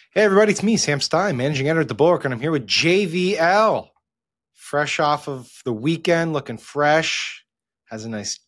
Hey, everybody, it's me, Sam Stein, managing editor at The Bulwark, and I'm here with JVL. Fresh off of the weekend, looking fresh. Has a nice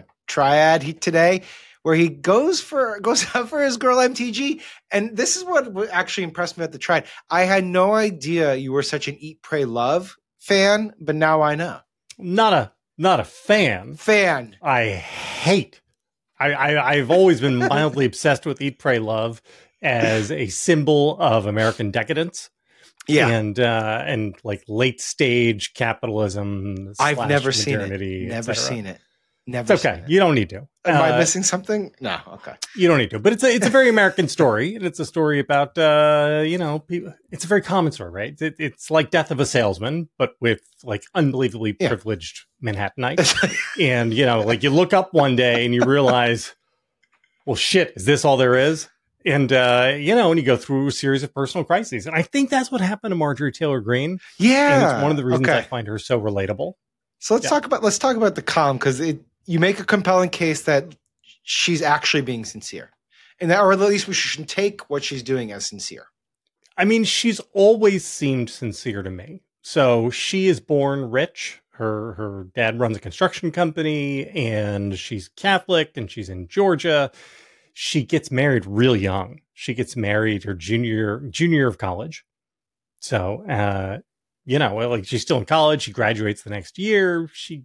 triad today where he goes out for his girl MTG. And this is what actually impressed me at the triad. I had no idea you were such an Eat, Pray, Love fan, but now I know. Not a fan. Fan. I hate. I've always been mildly obsessed with Eat, Pray, Love as a symbol of American decadence. Yeah. And like late stage capitalism. I've never seen it. Never seen it. Never. It's okay. You don't need to. Am I missing something? No. Okay. You don't need to. But it's a very American story, and it's a story about people. It's a very common story, right? It's like Death of a Salesman, but with like unbelievably privileged Manhattanites. And like you look up one day and you realize, well, shit, is this all there is? And and you go through a series of personal crises, and I think that's what happened to Marjorie Taylor Greene. Yeah, and it's one of the reasons I find her so relatable. So let's talk about the calm, because you make a compelling case that she's actually being sincere, and that, or at least we should take what she's doing as sincere. I mean, she's always seemed sincere to me. So she is born rich. Her dad runs a construction company, and she's Catholic, and she's in Georgia. She gets married real young. She gets married her junior year of college. So, like she's still in college. She graduates the next year. She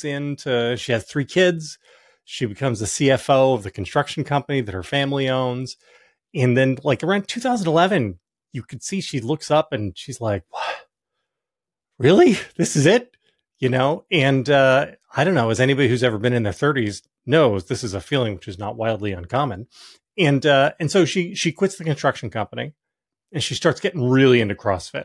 has 3 kids. She becomes the CFO of the construction company that her family owns. And then like around 2011, you could see she looks up and she's like, what? Really? This is it? And I don't know, as anybody who's ever been in their 30s knows, this is a feeling which is not wildly uncommon. And so she quits the construction company and she starts getting really into CrossFit.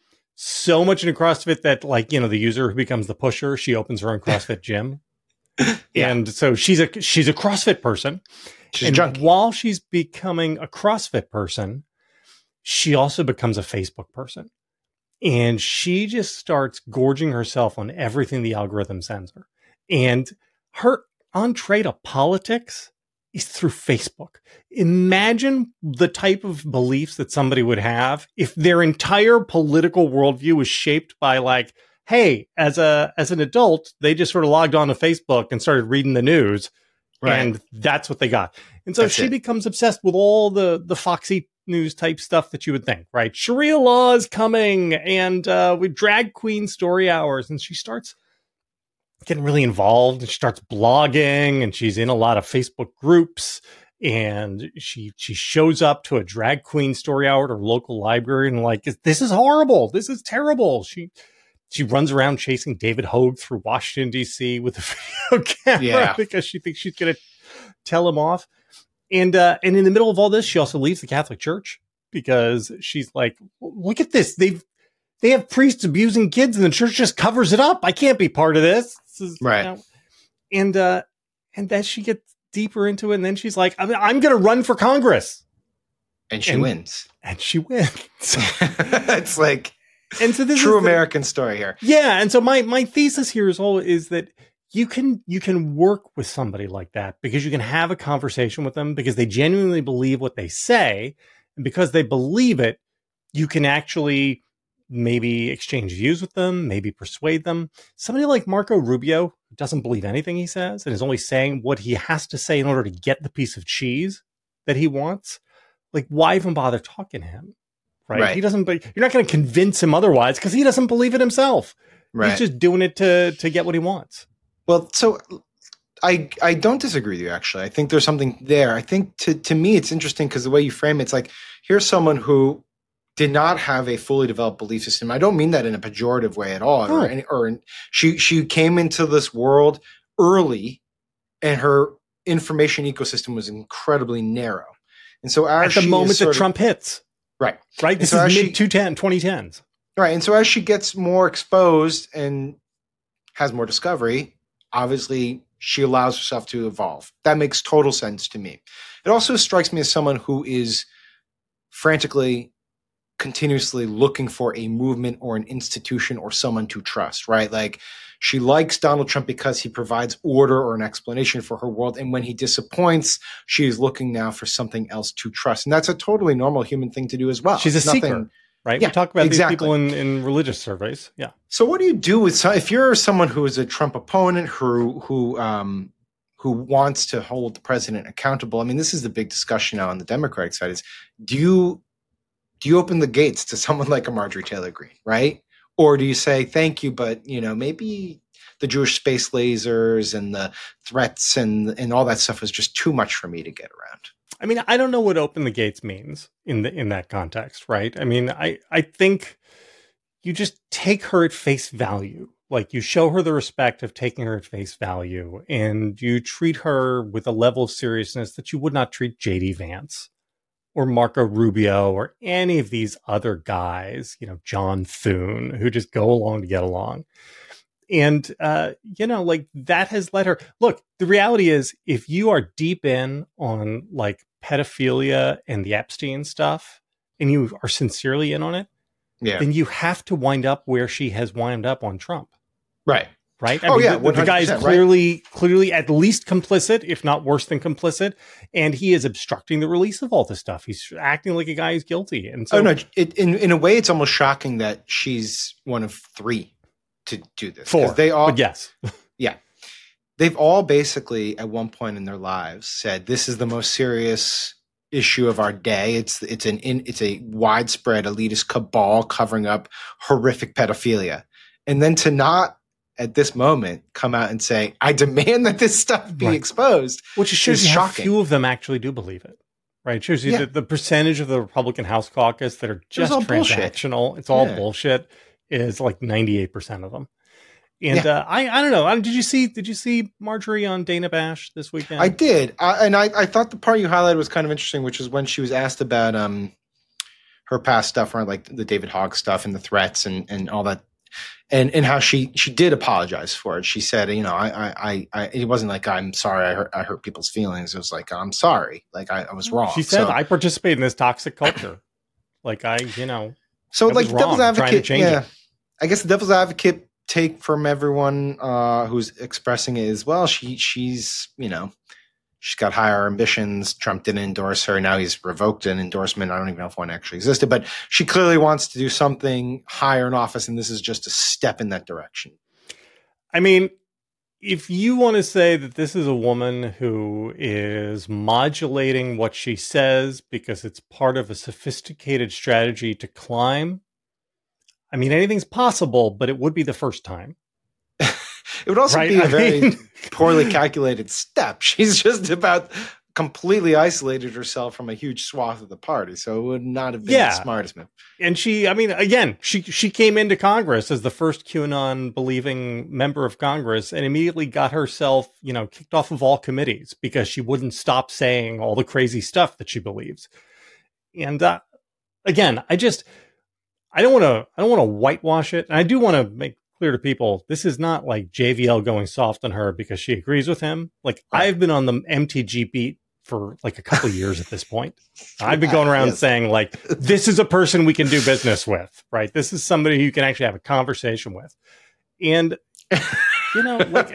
So much into CrossFit that the user who becomes the pusher, she opens her own CrossFit gym. Yeah. And so she's a CrossFit person. She's junkie. While she's becoming a CrossFit person, she also becomes a Facebook person. And she just starts gorging herself on everything the algorithm sends her. And her entree to politics is through Facebook. Imagine the type of beliefs that somebody would have if their entire political worldview was shaped by like, hey, as an adult, they just sort of logged on to Facebook and started reading the news. Right. And that's what they got. And so she becomes obsessed with all the Foxy News type stuff that you would think, right? Sharia law is coming, and with drag queen story hours. And she starts getting really involved, and she starts blogging, and she's in a lot of Facebook groups. And she shows up to a drag queen story hour at her local library and like, this is horrible. This is terrible. She runs around chasing David Hogue through Washington, D.C. with a video camera because she thinks she's going to tell him off. And in the middle of all this, she also leaves the Catholic Church because she's like, look at this. They have priests abusing kids and the church just covers it up. I can't be part of this. Right. And then she gets deeper into it. And then she's like, I'm going to run for Congress. And she wins. And she wins. It's like, and so this true American story here. Yeah. And so my thesis here is that you can work with somebody like that because you can have a conversation with them because they genuinely believe what they say. And because they believe it, you can actually maybe exchange views with them, maybe persuade them. Somebody like Marco Rubio, who doesn't believe anything he says and is only saying what he has to say in order to get the piece of cheese that he wants. Like, why even bother talking to him? Right. He doesn't, but you're not going to convince him otherwise because he doesn't believe it himself. Right. He's just doing it to get what he wants. Well, so I don't disagree with you, actually. I think there's something there. I think to me, it's interesting because the way you frame it's like, here's someone who did not have a fully developed belief system. I don't mean that in a pejorative way at all. She came into this world early and her information ecosystem was incredibly narrow. And so at the moment that Trump hits. Right. This is mid-2010s. Right. And so as she gets more exposed and has more discovery, obviously she allows herself to evolve. That makes total sense to me. It also strikes me as someone who is frantically continuously looking for a movement or an institution or someone to trust, right? Like she likes Donald Trump because he provides order or an explanation for her world. And when he disappoints, she is looking now for something else to trust. And that's a totally normal human thing to do as well. She's a seeker, right? Yeah, we talk about exactly. these people in religious surveys. Yeah. So what do you do with if you're someone who is a Trump opponent who wants to hold the president accountable? I mean, this is the big discussion now on the Democratic side: is do you open the gates to someone like a Marjorie Taylor Greene, right? Or do you say thank you, but maybe the Jewish space lasers and the threats and all that stuff was just too much for me to get around? I mean, I don't know what open the gates means in that context, right? I mean, I think you just take her at face value. Like you show her the respect of taking her at face value, and you treat her with a level of seriousness that you would not treat JD Vance or Marco Rubio or any of these other guys, John Thune, who just go along to get along. And, like that has led her. Look, the reality is if you are deep in on like pedophilia and the Epstein stuff and you are sincerely in on it, then you have to wind up where she has wound up on Trump. Right. Right. I mean, the guy is clearly at least complicit, if not worse than complicit. And he is obstructing the release of all this stuff. He's acting like a guy who's guilty. And so, in a way, it's almost shocking that she's one of three to do this. 4. They all, but yes. Yeah. They've all basically at one point in their lives said, this is the most serious issue of our day. It's a widespread elitist cabal covering up horrific pedophilia. And then to not at this moment come out and say, I demand that this stuff be exposed. Which shows you how few of them actually do believe it. Right. It shows you the percentage of the Republican House caucus that are just transactional. Bullshit. It's all bullshit. Is like 98% of them. And I don't know. Did you see Marjorie on Dana Bash this weekend? I did. I thought the part you highlighted was kind of interesting, which is when she was asked about her past stuff, around like the David Hogg stuff and the threats and all that. And how she did apologize for it. She said, it wasn't like, I'm sorry, I hurt people's feelings. It was like, I'm sorry. Like I was wrong. She said, I participate in this toxic culture. Like so like devil's advocate. I guess the devil's advocate take from everyone who's expressing it as well. She's got higher ambitions. Trump didn't endorse her. Now he's revoked an endorsement. I don't even know if one actually existed, but she clearly wants to do something higher in office, and this is just a step in that direction. I mean, if you want to say that this is a woman who is modulating what she says because it's part of a sophisticated strategy to climb, I mean, anything's possible, but it would be the first time. It would also be a very poorly calculated step. She's just about completely isolated herself from a huge swath of the party. So it would not have been the smartest move. And she came into Congress as the first QAnon believing member of Congress and immediately got herself, kicked off of all committees because she wouldn't stop saying all the crazy stuff that she believes. And again, I don't want to whitewash it. And I do want to make clear to people, this is not like JVL going soft on her because she agrees with him. Like I've been on the MTG beat for like a couple of years at this point. I've been going around saying like, this is a person we can do business with, right? This is somebody who you can actually have a conversation with. And, like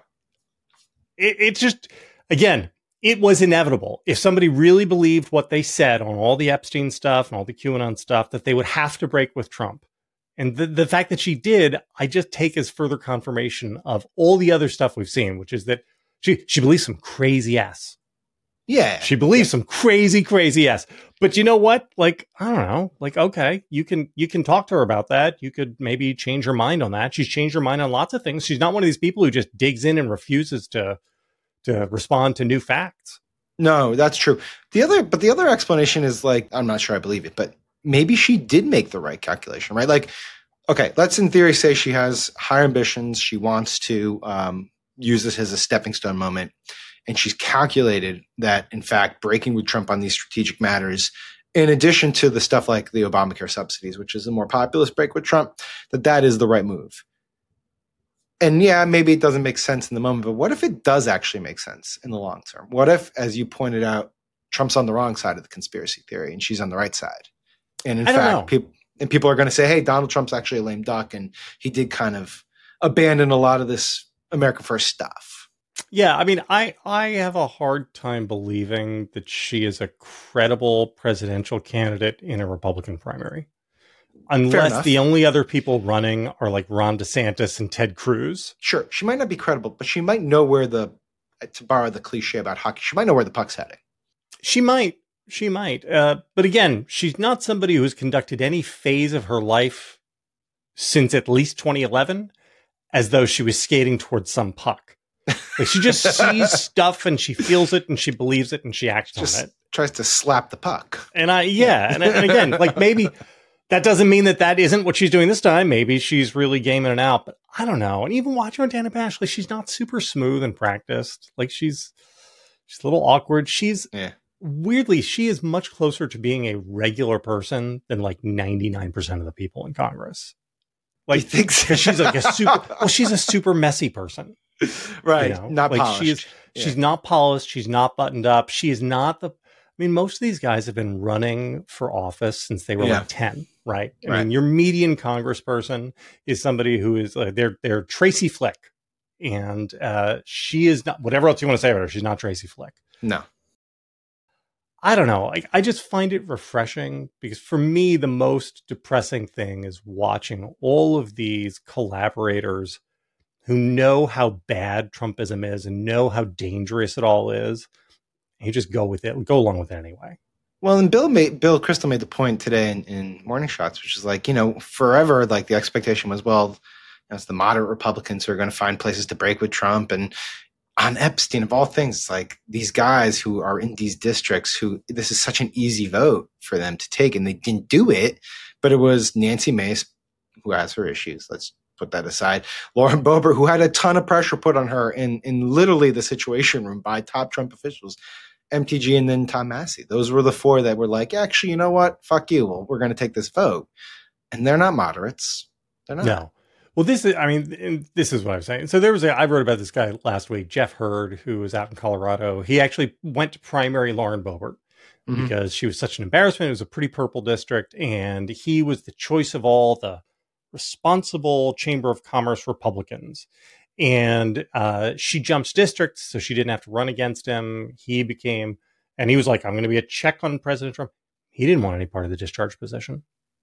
it's just, again, it was inevitable. If somebody really believed what they said on all the Epstein stuff and all the QAnon stuff, that they would have to break with Trump. And the fact that she did, I just take as further confirmation of all the other stuff we've seen, which is that she believes some crazy ass. Yeah. She believes some crazy, crazy ass. But you know what? Like, I don't know. Like, okay, you can talk to her about that. You could maybe change her mind on that. She's changed her mind on lots of things. She's not one of these people who just digs in and refuses to respond to new facts. No, that's true. The other explanation is like, I'm not sure I believe it, but maybe she did make the right calculation, right? Like, okay, let's in theory say she has higher ambitions. She wants to use this as a stepping stone moment. And she's calculated that, in fact, breaking with Trump on these strategic matters, in addition to the stuff like the Obamacare subsidies, which is a more populist break with Trump, that is the right move. And yeah, maybe it doesn't make sense in the moment, but what if it does actually make sense in the long term? What if, as you pointed out, Trump's on the wrong side of the conspiracy theory and she's on the right side? And in I don't fact, people are going to say, hey, Donald Trump's actually a lame duck. And he did kind of abandon a lot of this America First stuff. Yeah, I mean, I have a hard time believing that she is a credible presidential candidate in a Republican primary. Unless the only other people running are like Ron DeSantis and Ted Cruz. Sure, she might not be credible, but she might know where to borrow the cliche about hockey, she might know where the puck's heading. She might. But again, she's not somebody who's conducted any phase of her life since at least 2011 as though she was skating towards some puck. Like she just sees stuff and she feels it and she believes it and she acts on it. Tries to slap the puck. And and again, like maybe that doesn't mean that isn't what she's doing this time. Maybe she's really gaming it out, but I don't know. And even watching her Dana Pashley, she's not super smooth and practiced. Like she's a little awkward. Weirdly, she is much closer to being a regular person than like 99% of the people in Congress. Like, you think so? She's a super messy person. Right. Not like polished. She's not polished. She's not buttoned up. She is not most of these guys have been running for office since they were like 10, right? I mean, your median congressperson is somebody who is they're Tracy Flick. And she is not, whatever else you want to say about her, she's not Tracy Flick. No. I don't know. I just find it refreshing because for me, the most depressing thing is watching all of these collaborators who know how bad Trumpism is and know how dangerous it all is. And you just go along with it anyway. Well, and Bill Kristol made the point today in Morning Shots, which is like, forever, like the expectation was, well, it's the moderate Republicans who are going to find places to break with Trump. And on Epstein, of all things, it's like these guys who are in these districts who this is such an easy vote for them to take, and they didn't do it. But it was Nancy Mace, who has her issues. Let's put that aside. Lauren Boebert, who had a ton of pressure put on her in literally the Situation Room by top Trump officials, MTG, and then Tom Massey. Those were the four that were like, actually, you know what? Fuck you. Well, we're going to take this vote. And they're not moderates. They're not. No. Well, this is what I'm saying. So I wrote about this guy last week, Jeff Hurd, who was out in Colorado. He actually went to primary Lauren Boebert because she was such an embarrassment. It was a pretty purple district. And he was the choice of all the responsible Chamber of Commerce Republicans. And she jumps districts, so she didn't have to run against him. He was like, I'm going to be a check on President Trump. He didn't want any part of the discharge petition,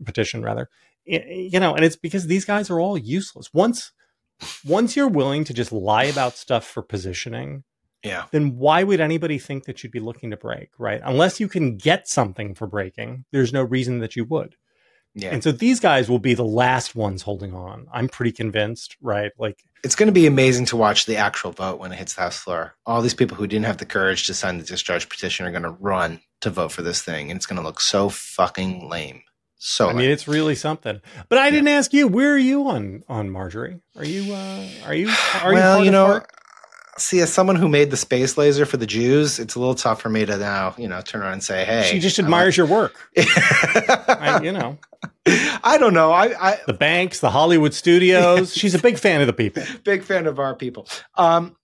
and it's because these guys are all useless. Once you're willing to just lie about stuff for positioning, then why would anybody think that you'd be looking to break, right? Unless you can get something for breaking, there's no reason that you would. Yeah. And so these guys will be the last ones holding on. I'm pretty convinced, right? Like it's going to be amazing to watch the actual vote when it hits the House floor. All these people who didn't have the courage to sign the discharge petition are going to run to vote for this thing, and it's going to look so fucking lame. So it's really something. But I didn't ask you. Where are you on Marjorie? Are you? Well, see, as someone who made the space laser for the Jews, it's a little tough for me to now, turn around and say, "Hey." She just admires your work. I don't know. I the banks, the Hollywood studios. She's a big fan of the people. Big fan of our people. I'm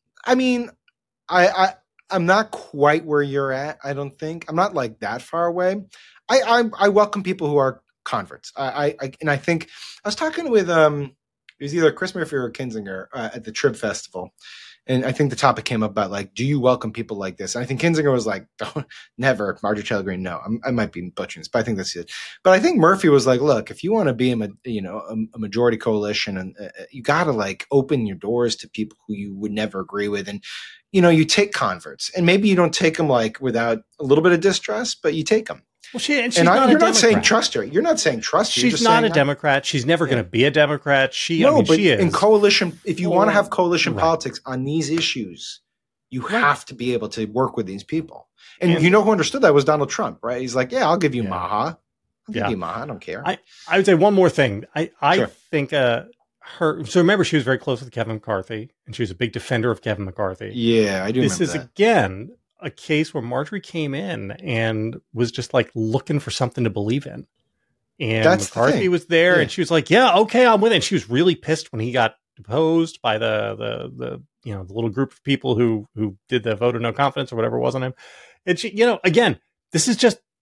not quite where you're at. I don't think I'm not like that far away. I welcome people who are converts. I think I was talking with it was either Chris Murphy or Kinzinger at the Trib Festival, and I think the topic came up about like, do you welcome people like this? And I think Kinzinger was like, don't, never. Marjorie Taylor Greene, no. I might be butchering this, but I think that's it. But I think Murphy was like, look, if you want to be a majority coalition, and you got to like open your doors to people who you would never agree with, and you take converts, and maybe you don't take them like without a little bit of distrust, but you take them. Well, you're not saying trust her. You're not saying trust her. She's not a Democrat. She's never going to be a Democrat. She is. In coalition, if you want to have coalition politics on these issues, you have to be able to work with these people. And who understood that was Donald Trump, right? He's like, yeah, I'll give you Maha. I'll give you Maha. I don't care. I would say one more thing. I think so remember, she was very close with Kevin McCarthy, and she was a big defender of Kevin McCarthy. Yeah, I do remember that. This is, again, a case where Marjorie came in and was just like looking for something to believe in. And McCarthy was there and she was like, yeah, okay, I'm with it. And she was really pissed when he got deposed by the little group of people who did the vote of no confidence or whatever it was on him. And she, again, this is just,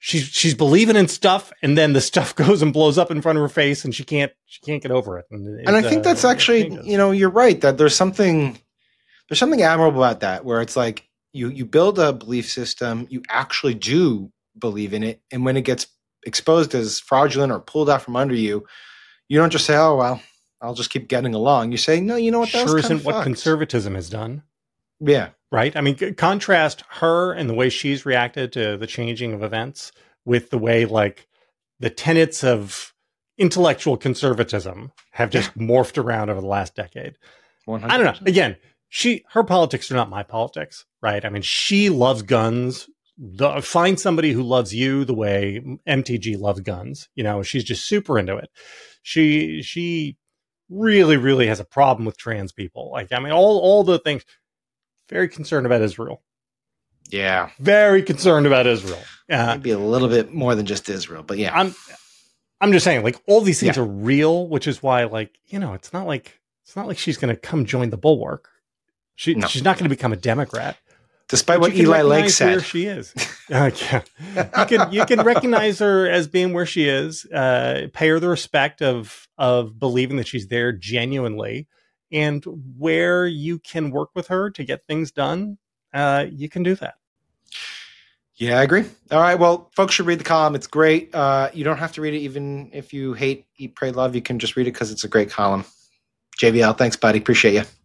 she's believing in stuff, and then the stuff goes and blows up in front of her face, and she can't get over it. And I think that's actually, you're right that there's something admirable about that, where it's like you build a belief system, you actually do believe in it, and when it gets exposed as fraudulent or pulled out from under you, you don't just say, "Oh well, I'll just keep getting along." You say, "No, you know what? That sure was isn't what fucked." conservatism has done. Yeah. Right. I mean, contrast her and the way she's reacted to the changing of events with the way, like, the tenets of intellectual conservatism have just morphed around over the last decade. 100%. I don't know. Again, her politics are not my politics, right? I mean, she loves guns. Find somebody who loves you the way MTG loves guns. She's just super into it. She really, really has a problem with trans people. Like, I mean, all the things. Very concerned about Israel. Yeah. Very concerned about Israel. Maybe a little bit more than just Israel, but yeah. I'm just saying, like, all these things are real, which is why, like, it's not like she's going to come join the Bulwark. She's not going to become a Democrat. Despite what Eli Lake said. Where she is. You can recognize her as being where she is, pay her the respect of believing that she's there genuinely. And where you can work with her to get things done, you can do that. Yeah, I agree. All right. Well, folks should read the column. It's great. You don't have to read it even if you hate Eat, Pray, Love. You can just read it because it's a great column. JVL, thanks, buddy. Appreciate you.